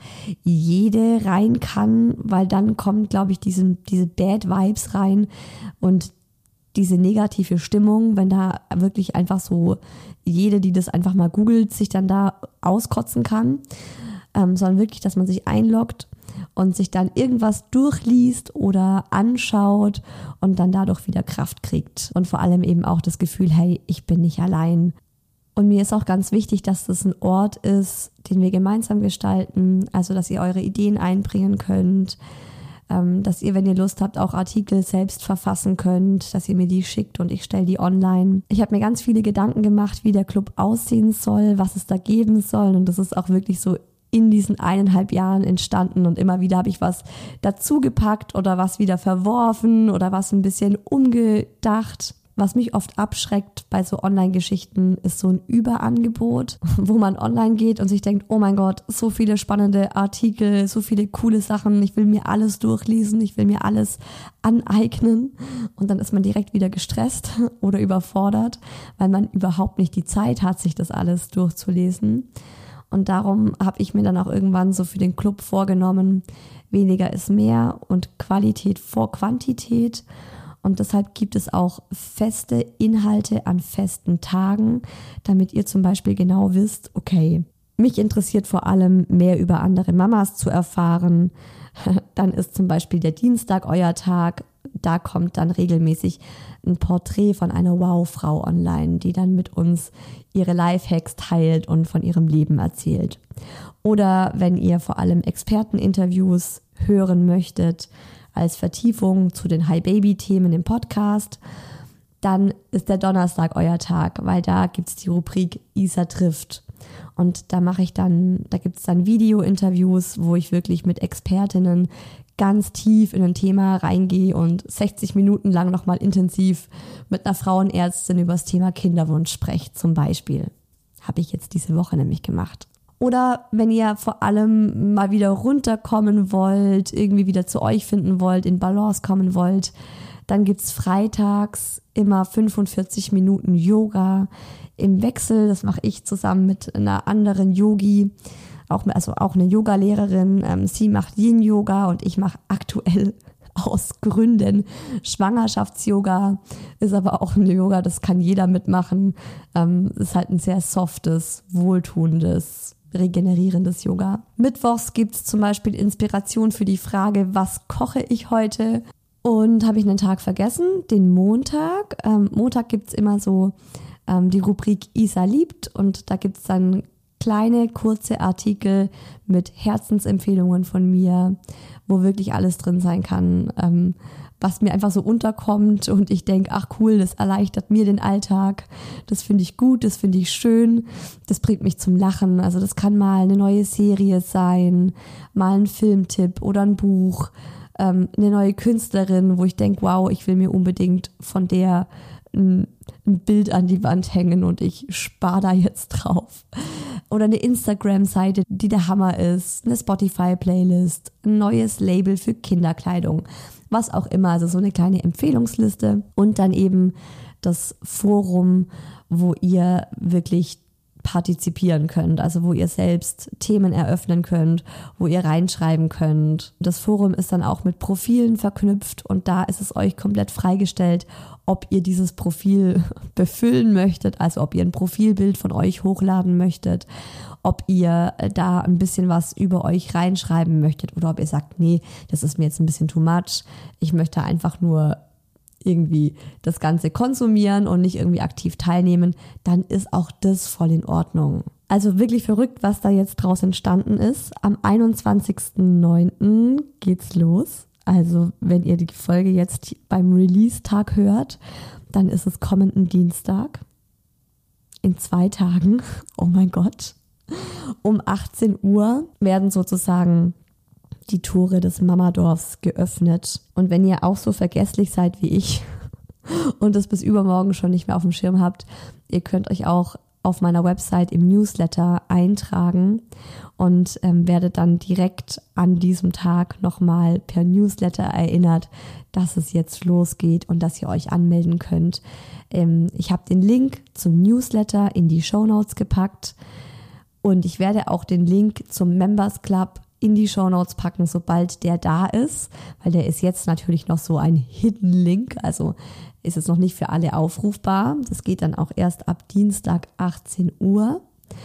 jede rein kann, weil dann kommen, glaube ich, diese Bad Vibes rein und diese negative Stimmung, wenn da wirklich einfach so jede, die das einfach mal googelt, sich dann da auskotzen kann, sondern wirklich, dass man sich einloggt und sich dann irgendwas durchliest oder anschaut und dann dadurch wieder Kraft kriegt und vor allem eben auch das Gefühl, hey, ich bin nicht allein. Und mir ist auch ganz wichtig, dass das ein Ort ist, den wir gemeinsam gestalten, also dass ihr eure Ideen einbringen könnt, dass ihr, wenn ihr Lust habt, auch Artikel selbst verfassen könnt, dass ihr mir die schickt und ich stelle die online. Ich habe mir ganz viele Gedanken gemacht, wie der Club aussehen soll, was es da geben soll und das ist auch wirklich so in diesen 1,5 Jahren entstanden und immer wieder habe ich was dazugepackt oder was wieder verworfen oder was ein bisschen umgedacht. Was mich oft abschreckt bei so Online-Geschichten ist so ein Überangebot, wo man online geht und sich denkt, oh mein Gott, so viele spannende Artikel, so viele coole Sachen, ich will mir alles durchlesen, ich will mir alles aneignen und dann ist man direkt wieder gestresst oder überfordert, weil man überhaupt nicht die Zeit hat, sich das alles durchzulesen. Und darum habe ich mir dann auch irgendwann so für den Club vorgenommen, weniger ist mehr und Qualität vor Quantität. Und deshalb gibt es auch feste Inhalte an festen Tagen, damit ihr zum Beispiel genau wisst, okay, mich interessiert vor allem mehr über andere Mamas zu erfahren. Dann ist zum Beispiel der Dienstag euer Tag. Da kommt dann regelmäßig ein Porträt von einer Wow-Frau online, die dann mit uns ihre Lifehacks teilt und von ihrem Leben erzählt. Oder wenn ihr vor allem Experteninterviews hören möchtet, als Vertiefung zu den Hi-Baby-Themen im Podcast, dann ist der Donnerstag euer Tag, weil da gibt's die Rubrik Isa trifft. Und da gibt's dann Video-Interviews, wo ich wirklich mit Expertinnen ganz tief in ein Thema reingehe und 60 Minuten lang nochmal intensiv mit einer Frauenärztin über das Thema Kinderwunsch spreche, zum Beispiel. Habe ich jetzt diese Woche nämlich gemacht. Oder wenn ihr vor allem mal wieder runterkommen wollt, irgendwie wieder zu euch finden wollt, in Balance kommen wollt, dann gibt's freitags immer 45 Minuten Yoga im Wechsel. Das mache ich zusammen mit einer anderen Yogi, auch eine Yoga-Lehrerin. Sie macht Yin-Yoga und ich mache aktuell aus Gründen Schwangerschafts-Yoga. Ist aber auch ein Yoga, das kann jeder mitmachen. Ist halt ein sehr softes, wohltuendes, regenerierendes Yoga. Mittwochs gibt es zum Beispiel Inspiration für die Frage, was koche ich heute? Und habe ich einen Tag vergessen, den Montag. Montag gibt es immer so die Rubrik Isa liebt und da gibt es dann kleine, kurze Artikel mit Herzensempfehlungen von mir, wo wirklich alles drin sein kann, was mir einfach so unterkommt und ich denke, ach cool, das erleichtert mir den Alltag, das finde ich gut, das finde ich schön, das bringt mich zum Lachen. Also das kann mal eine neue Serie sein, mal ein Filmtipp oder ein Buch, eine neue Künstlerin, wo ich denke, wow, ich will mir unbedingt von der ein Bild an die Wand hängen und ich spare da jetzt drauf. Oder eine Instagram-Seite, die der Hammer ist, eine Spotify-Playlist, ein neues Label für Kinderkleidung, was auch immer, also so eine kleine Empfehlungsliste und dann eben das Forum, wo ihr wirklich partizipieren könnt, also wo ihr selbst Themen eröffnen könnt, wo ihr reinschreiben könnt. Das Forum ist dann auch mit Profilen verknüpft und da ist es euch komplett freigestellt, ob ihr dieses Profil befüllen möchtet, also ob ihr ein Profilbild von euch hochladen möchtet, ob ihr da ein bisschen was über euch reinschreiben möchtet oder ob ihr sagt, nee, das ist mir jetzt ein bisschen too much, ich möchte einfach nur irgendwie das Ganze konsumieren und nicht irgendwie aktiv teilnehmen, dann ist auch das voll in Ordnung. Also wirklich verrückt, was da jetzt draus entstanden ist. Am 21.09. geht's los. Also wenn ihr die Folge jetzt beim Release-Tag hört, dann ist es kommenden Dienstag. In 2 Tagen. Oh mein Gott. Um 18 Uhr werden sozusagen die Tore des Mamadorfs geöffnet. Und wenn ihr auch so vergesslich seid wie ich und es bis übermorgen schon nicht mehr auf dem Schirm habt, ihr könnt euch auch auf meiner Website im Newsletter eintragen und werdet dann direkt an diesem Tag nochmal per Newsletter erinnert, dass es jetzt losgeht und dass ihr euch anmelden könnt. Ich habe den Link zum Newsletter in die Shownotes gepackt und ich werde auch den Link zum Members Club in die Shownotes packen, sobald der da ist, weil der ist jetzt natürlich noch so ein Hidden Link, also ist es noch nicht für alle aufrufbar. Das geht dann auch erst ab Dienstag 18 Uhr.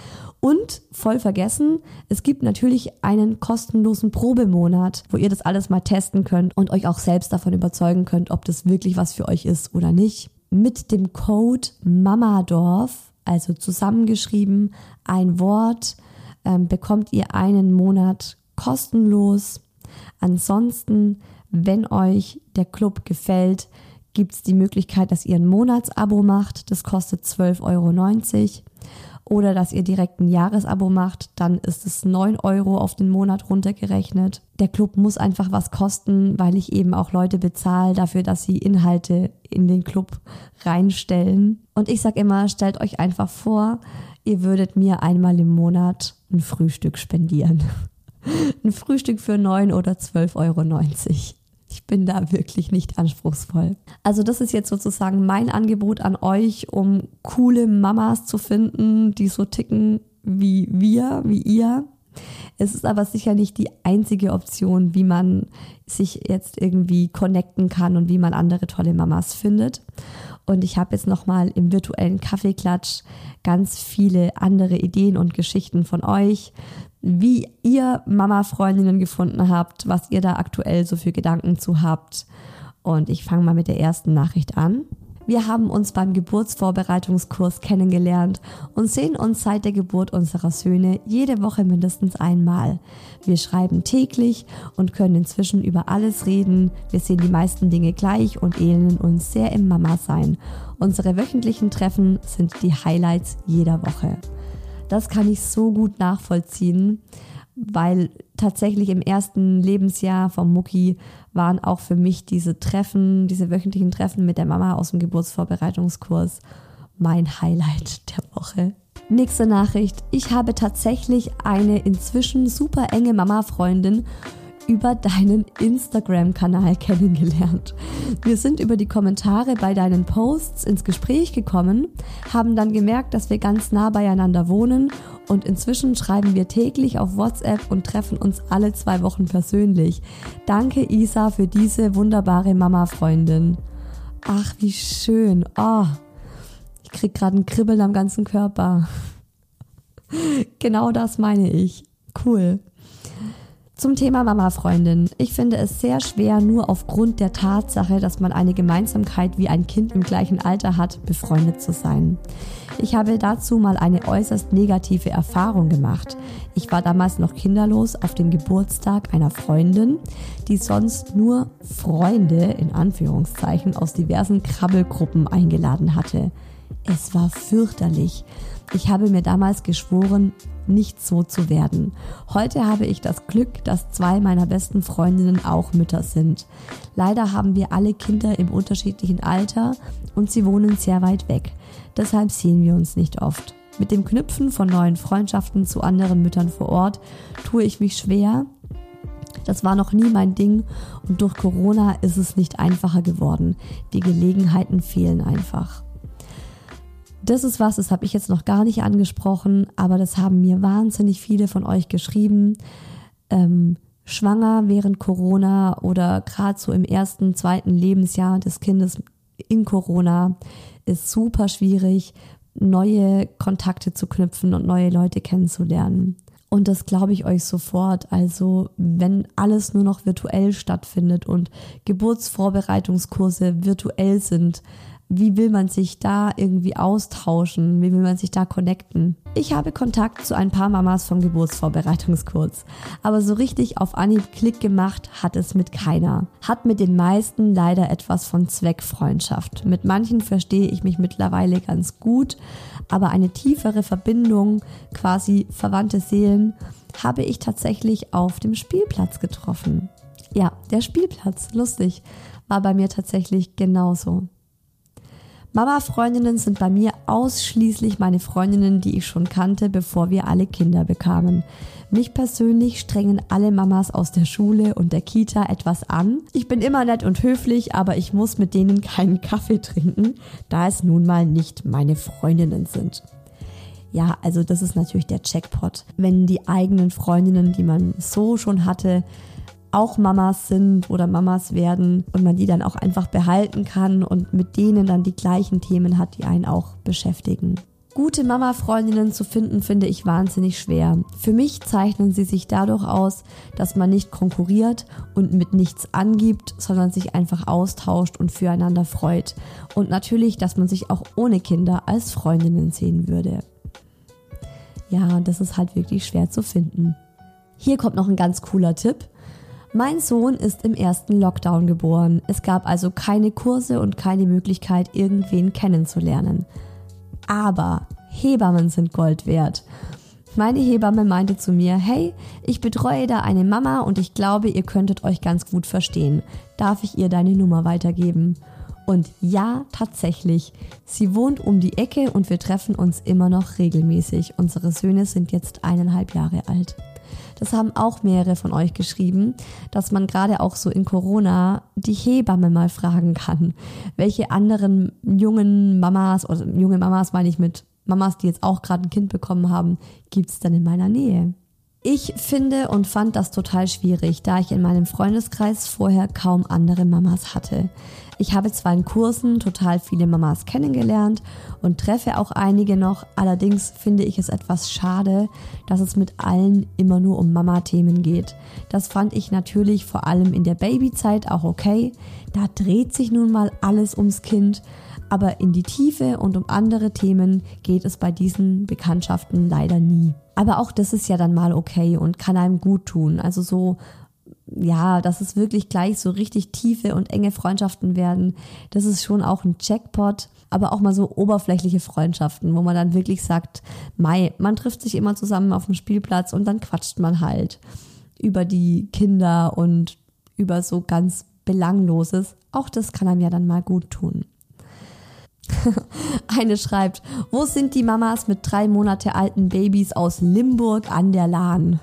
Und voll vergessen, es gibt natürlich einen kostenlosen Probemonat, wo ihr das alles mal testen könnt und euch auch selbst davon überzeugen könnt, ob das wirklich was für euch ist oder nicht. Mit dem Code MAMADORF, also zusammengeschrieben, ein Wort, bekommt ihr einen Monat kostenlos. Ansonsten, wenn euch der Club gefällt, gibt es die Möglichkeit, dass ihr ein Monatsabo macht. Das kostet 12,90 €. Oder dass ihr direkt ein Jahresabo macht, dann ist es 9 € auf den Monat runtergerechnet. Der Club muss einfach was kosten, weil ich eben auch Leute bezahle dafür, dass sie Inhalte in den Club reinstellen. Und ich sage immer, stellt euch einfach vor, ihr würdet mir einmal im Monat ein Frühstück spendieren. Ein Frühstück für 9 oder 12,90 €. Ich bin da wirklich nicht anspruchsvoll. Also das ist jetzt sozusagen mein Angebot an euch, um coole Mamas zu finden, die so ticken wie ihr. Es ist aber sicher nicht die einzige Option, wie man sich jetzt irgendwie connecten kann und wie man andere tolle Mamas findet. Und ich habe jetzt nochmal im virtuellen Kaffeeklatsch ganz viele andere Ideen und Geschichten von euch, wie ihr Mama-Freundinnen gefunden habt, was ihr da aktuell so für Gedanken zu habt. Und ich fange mal mit der ersten Nachricht an. Wir haben uns beim Geburtsvorbereitungskurs kennengelernt und sehen uns seit der Geburt unserer Söhne jede Woche mindestens einmal. Wir schreiben täglich und können inzwischen über alles reden. Wir sehen die meisten Dinge gleich und ähneln uns sehr im Mama-Sein. Unsere wöchentlichen Treffen sind die Highlights jeder Woche. Das kann ich so gut nachvollziehen, weil tatsächlich im ersten Lebensjahr vom Mucki waren auch für mich diese wöchentlichen Treffen mit der Mama aus dem Geburtsvorbereitungskurs mein Highlight der Woche. Nächste Nachricht. Ich habe tatsächlich eine inzwischen super enge Mama-Freundin über deinen Instagram-Kanal kennengelernt. Wir sind über die Kommentare bei deinen Posts ins Gespräch gekommen, haben dann gemerkt, dass wir ganz nah beieinander wohnen und inzwischen schreiben wir täglich auf WhatsApp und treffen uns alle 2 Wochen persönlich. Danke Isa für diese wunderbare Mama-Freundin. Ach, wie schön. Oh, ich krieg gerade ein Kribbeln am ganzen Körper. Genau das meine ich. Cool. Zum Thema Mama-Freundin. Ich finde es sehr schwer, nur aufgrund der Tatsache, dass man eine Gemeinsamkeit wie ein Kind im gleichen Alter hat, befreundet zu sein. Ich habe dazu mal eine äußerst negative Erfahrung gemacht. Ich war damals noch kinderlos auf dem Geburtstag einer Freundin, die sonst nur Freunde, in Anführungszeichen, aus diversen Krabbelgruppen eingeladen hatte. Es war fürchterlich. Ich habe mir damals geschworen, nicht so zu werden. Heute habe ich das Glück, dass 2 meiner besten Freundinnen auch Mütter sind. Leider haben wir alle Kinder im unterschiedlichen Alter und sie wohnen sehr weit weg. Deshalb sehen wir uns nicht oft. Mit dem Knüpfen von neuen Freundschaften zu anderen Müttern vor Ort tue ich mich schwer. Das war noch nie mein Ding und durch Corona ist es nicht einfacher geworden. Die Gelegenheiten fehlen einfach. Das ist was, das habe ich jetzt noch gar nicht angesprochen, aber das haben mir wahnsinnig viele von euch geschrieben. Schwanger während Corona oder gerade so im 1., 2. Lebensjahr des Kindes in Corona ist super schwierig, neue Kontakte zu knüpfen und neue Leute kennenzulernen. Und das glaube ich euch sofort. Also wenn alles nur noch virtuell stattfindet und Geburtsvorbereitungskurse virtuell sind, wie will man sich da irgendwie austauschen? Wie will man sich da connecten? Ich habe Kontakt zu ein paar Mamas vom Geburtsvorbereitungskurs. Aber so richtig auf Anhieb Klick gemacht hat es mit keiner. Hat mit den meisten leider etwas von Zweckfreundschaft. Mit manchen verstehe ich mich mittlerweile ganz gut, aber eine tiefere Verbindung, quasi verwandte Seelen, habe ich tatsächlich auf dem Spielplatz getroffen. Ja, der Spielplatz, lustig, war bei mir tatsächlich genauso. Mama-Freundinnen sind bei mir ausschließlich meine Freundinnen, die ich schon kannte, bevor wir alle Kinder bekamen. Mich persönlich strengen alle Mamas aus der Schule und der Kita etwas an. Ich bin immer nett und höflich, aber ich muss mit denen keinen Kaffee trinken, da es nun mal nicht meine Freundinnen sind. Ja, also das ist natürlich der Jackpot. Wenn die eigenen Freundinnen, die man so schon hatte, auch Mamas sind oder Mamas werden und man die dann auch einfach behalten kann und mit denen dann die gleichen Themen hat, die einen auch beschäftigen. Gute Mama-Freundinnen zu finden, finde ich wahnsinnig schwer. Für mich zeichnen sie sich dadurch aus, dass man nicht konkurriert und mit nichts angibt, sondern sich einfach austauscht und füreinander freut. Und natürlich, dass man sich auch ohne Kinder als Freundinnen sehen würde. Ja, das ist halt wirklich schwer zu finden. Hier kommt noch ein ganz cooler Tipp. Mein Sohn ist im ersten Lockdown geboren. Es gab also keine Kurse und keine Möglichkeit, irgendwen kennenzulernen. Aber Hebammen sind Gold wert. Meine Hebamme meinte zu mir, hey, ich betreue da eine Mama und ich glaube, ihr könntet euch ganz gut verstehen. Darf ich ihr deine Nummer weitergeben? Und ja, tatsächlich. Sie wohnt um die Ecke und wir treffen uns immer noch regelmäßig. Unsere Söhne sind jetzt 1,5 Jahre alt. Das haben auch mehrere von euch geschrieben, dass man gerade auch so in Corona die Hebamme mal fragen kann. Welche anderen jungen Mamas, oder junge Mamas meine ich mit Mamas, die jetzt auch gerade ein Kind bekommen haben, gibt es dann in meiner Nähe? Ich finde und fand das total schwierig, da ich in meinem Freundeskreis vorher kaum andere Mamas hatte. Ich habe zwar in Kursen total viele Mamas kennengelernt und treffe auch einige noch, allerdings finde ich es etwas schade, dass es mit allen immer nur um Mama-Themen geht. Das fand ich natürlich vor allem in der Babyzeit auch okay, da dreht sich nun mal alles ums Kind, aber in die Tiefe und um andere Themen geht es bei diesen Bekanntschaften leider nie. Aber auch das ist ja dann mal okay und kann einem gut tun. Also so, ja, dass es wirklich gleich so richtig tiefe und enge Freundschaften werden, das ist schon auch ein Jackpot. Aber auch mal so oberflächliche Freundschaften, wo man dann wirklich sagt, man trifft sich immer zusammen auf dem Spielplatz und dann quatscht man halt über die Kinder und über so ganz Belangloses. Auch das kann einem ja dann mal gut tun. Eine schreibt, wo sind die Mamas mit 3 Monate alten Babys aus Limburg an der Lahn?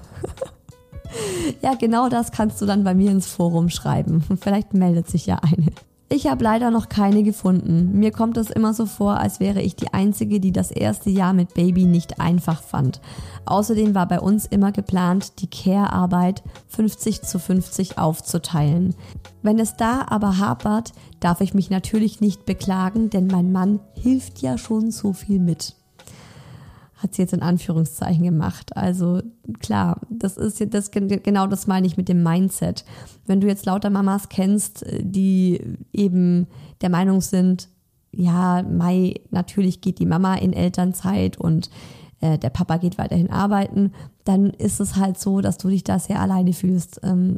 Ja, genau das kannst du dann bei mir ins Forum schreiben. Vielleicht meldet sich ja eine. Ich habe leider noch keine gefunden. Mir kommt es immer so vor, als wäre ich die Einzige, die das erste Jahr mit Baby nicht einfach fand. Außerdem war bei uns immer geplant, die Care-Arbeit 50:50 aufzuteilen. Wenn es da aber hapert, darf ich mich natürlich nicht beklagen, denn mein Mann hilft ja schon so viel mit. Hat sie jetzt in Anführungszeichen gemacht. Also klar, genau das meine ich mit dem Mindset. Wenn du jetzt lauter Mamas kennst, die eben der Meinung sind, ja, natürlich geht die Mama in Elternzeit und der Papa geht weiterhin arbeiten, dann ist es halt so, dass du dich da sehr alleine fühlst.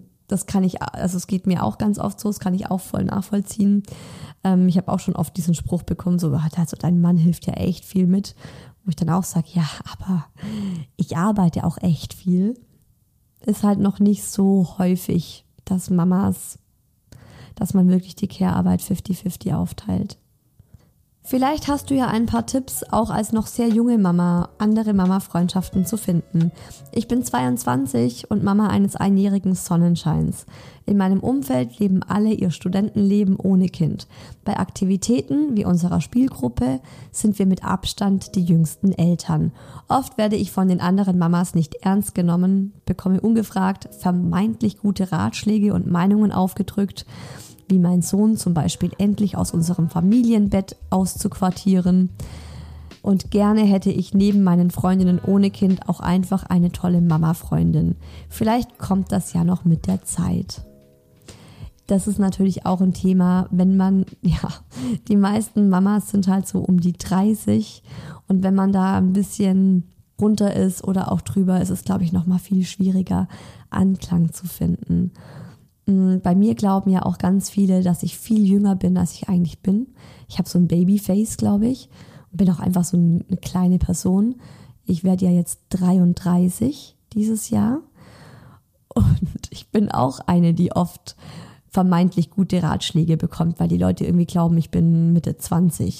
Es geht mir auch ganz oft so, das kann ich auch voll nachvollziehen. Ich habe auch schon oft diesen Spruch bekommen, so, also dein Mann hilft ja echt viel mit. Wo ich dann auch sage, ja, aber ich arbeite auch echt viel. Ist halt noch nicht so häufig, dass man wirklich die Care-Arbeit 50:50 aufteilt. Vielleicht hast du ja ein paar Tipps, auch als noch sehr junge Mama, andere Mama-Freundschaften zu finden. Ich bin 22 und Mama eines einjährigen Sonnenscheins. In meinem Umfeld leben alle ihr Studentenleben ohne Kind. Bei Aktivitäten wie unserer Spielgruppe sind wir mit Abstand die jüngsten Eltern. Oft werde ich von den anderen Mamas nicht ernst genommen, bekomme ungefragt vermeintlich gute Ratschläge und Meinungen aufgedrückt, wie mein Sohn zum Beispiel endlich aus unserem Familienbett auszuquartieren. Und gerne hätte ich neben meinen Freundinnen ohne Kind auch einfach eine tolle Mama-Freundin. Vielleicht kommt das ja noch mit der Zeit. Das ist natürlich auch ein Thema, die meisten Mamas sind halt so um die 30 und wenn man da ein bisschen runter ist oder auch drüber, ist es, glaube ich, noch mal viel schwieriger, Anklang zu finden. Bei mir glauben ja auch ganz viele, dass ich viel jünger bin, als ich eigentlich bin. Ich habe so ein Babyface, glaube ich, und bin auch einfach so eine kleine Person. Ich werde ja jetzt 33 dieses Jahr und ich bin auch eine, die oft vermeintlich gute Ratschläge bekommt, weil die Leute irgendwie glauben, ich bin Mitte 20.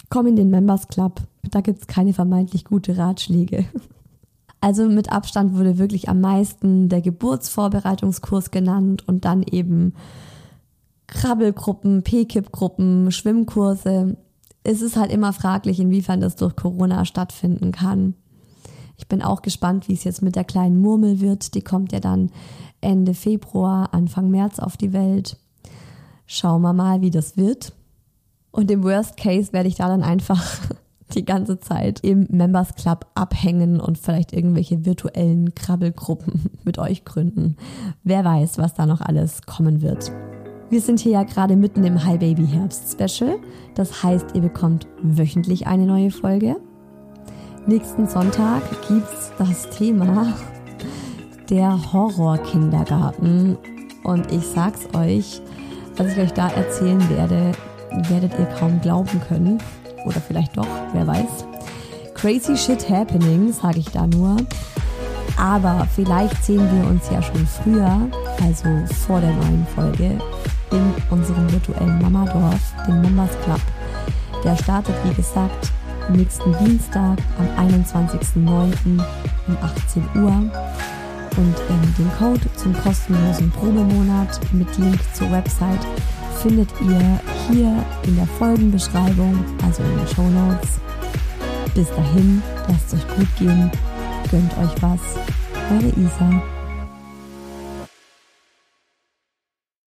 Komm in den Members Club, da gibt's keine vermeintlich gute Ratschläge. Also mit Abstand wurde wirklich am meisten der Geburtsvorbereitungskurs genannt und dann eben Krabbelgruppen, PKIP-Gruppen, Schwimmkurse. Es ist halt immer fraglich, inwiefern das durch Corona stattfinden kann. Ich bin auch gespannt, wie es jetzt mit der kleinen Murmel wird. Die kommt ja dann Ende Februar, Anfang März auf die Welt. Schauen wir mal, wie das wird. Und im Worst Case werde ich da dann einfach die ganze Zeit im Members Club abhängen und vielleicht irgendwelche virtuellen Krabbelgruppen mit euch gründen. Wer weiß, was da noch alles kommen wird. Wir sind hier ja gerade mitten im Hi Baby Herbst Special. Das heißt, ihr bekommt wöchentlich eine neue Folge. Nächsten Sonntag gibt's das Thema der Horror-Kindergarten. Und ich sag's euch, was ich euch da erzählen werde, werdet ihr kaum glauben können. Oder vielleicht doch, wer weiß. Crazy shit happening, sage ich da nur. Aber vielleicht sehen wir uns ja schon früher, also vor der neuen Folge, in unserem virtuellen Mamadorf, dem Members Club. Der startet, wie gesagt, nächsten Dienstag am 21.09. um 18 Uhr. Und den Code zum kostenlosen Probemonat mit Link zur Website findet ihr hier in der Folgenbeschreibung, also in den Shownotes. Bis dahin, lasst es euch gut gehen, gönnt euch was. Eure Isa.